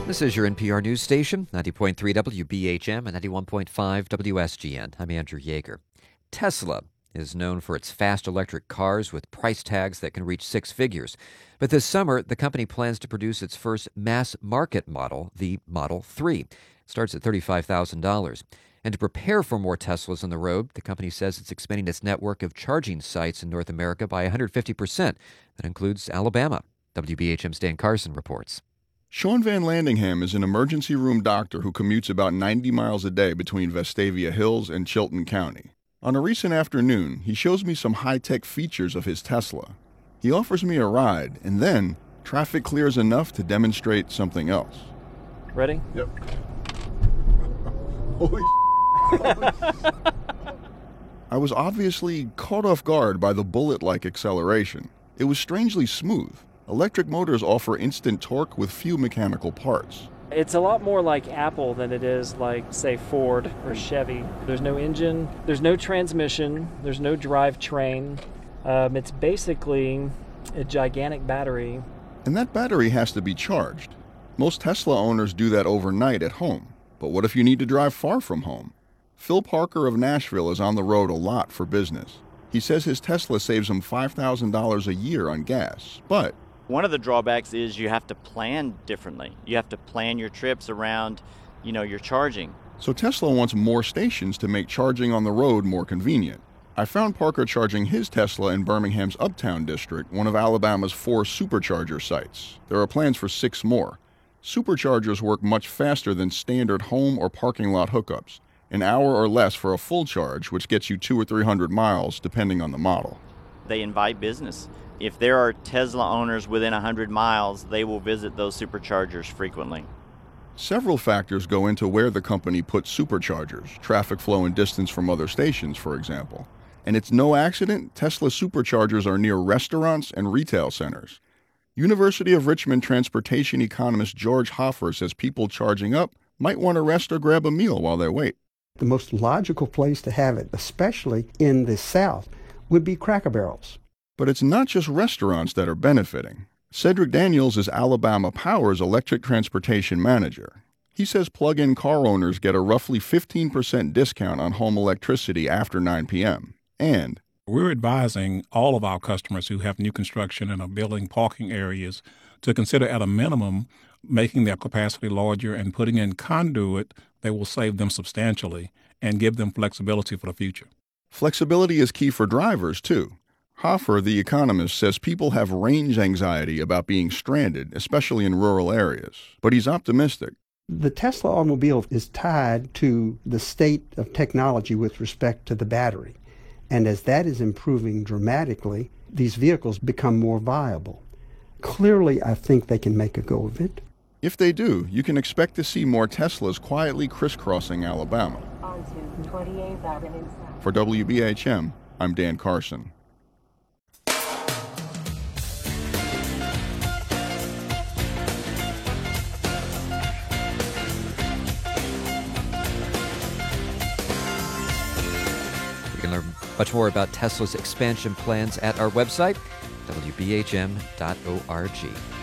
This is your NPR news station, 90.3 WBHM and 91.5 WSGN. I'm Andrew Yeager. Tesla is known for its fast electric cars with price tags that can reach six figures. But this summer, the company plans to produce its first mass market model, the Model 3. It starts at $35,000. And to prepare for more Teslas on the road, the company says it's expanding its network of charging sites in North America by 150%. That includes Alabama. WBHM's Dan Carson reports. Sean Van Landingham is an emergency room doctor who commutes about 90 miles a day between Vestavia Hills and Chilton County. On a recent afternoon, he shows me some high-tech features of his Tesla. He offers me a ride, and then traffic clears enough to demonstrate something else. Ready? Yep. Holy I was obviously caught off guard by the bullet-like acceleration. It was strangely smooth. Electric motors offer instant torque with few mechanical parts. It's a lot more like Apple than it is like, say, Ford or Chevy. There's no engine, there's no transmission, there's no drivetrain. It's basically a gigantic battery. And that battery has to be charged. Most Tesla owners do that overnight at home. But what if you need to drive far from home? Phil Parker of Nashville is on the road a lot for business. He says his Tesla saves him $5,000 a year on gas, but one of the drawbacks is you have to plan differently. You have to plan your trips around, your charging. So Tesla wants more stations to make charging on the road more convenient. I found Parker charging his Tesla in Birmingham's Uptown District, one of Alabama's 4 supercharger sites. There are plans for 6 more. Superchargers work much faster than standard home or parking lot hookups. An hour or less for a full charge, which gets you 200 or 300 miles, depending on the model. They invite business. If there are Tesla owners within 100 miles, they will visit those superchargers frequently. Several factors go into where the company puts superchargers, traffic flow and distance from other stations, for example. And it's no accident Tesla superchargers are near restaurants and retail centers. University of Richmond transportation economist George Hoffer says people charging up might want to rest or grab a meal while they wait. The most logical place to have it, especially in the South, would be Cracker Barrels. But it's not just restaurants that are benefiting. Cedric Daniels is Alabama Power's electric transportation manager. He says plug-in car owners get a roughly 15% discount on home electricity after 9 p.m. And we're advising all of our customers who have new construction and are building parking areas to consider at a minimum making their capacity larger and putting in conduit that will save them substantially and give them flexibility for the future. Flexibility is key for drivers, too. Hoffer, the economist, says people have range anxiety about being stranded, especially in rural areas. But he's optimistic. The Tesla automobile is tied to the state of technology with respect to the battery. And as that is improving dramatically, these vehicles become more viable. Clearly, I think they can make a go of it. If they do, you can expect to see more Teslas quietly crisscrossing Alabama. For WBHM, I'm Dan Carson. You can learn much more about Tesla's expansion plans at our website, WBHM.org.